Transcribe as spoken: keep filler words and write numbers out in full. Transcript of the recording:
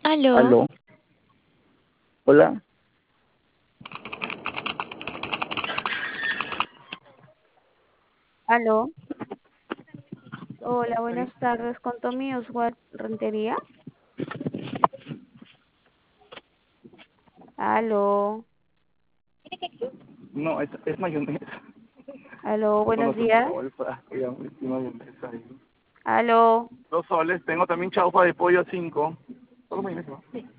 Aló, Aló, hola. aló. Hola, buenas tardes. ¿Con Tommy Oswald Rentería? Aló, No, es, es mayonesa. aló, No buenos conoce un días. bolsa, digamos, es mayonesa ahí. Aló, Dos soles, tengo también chaufa de pollo a cinco. Solo mayonesa.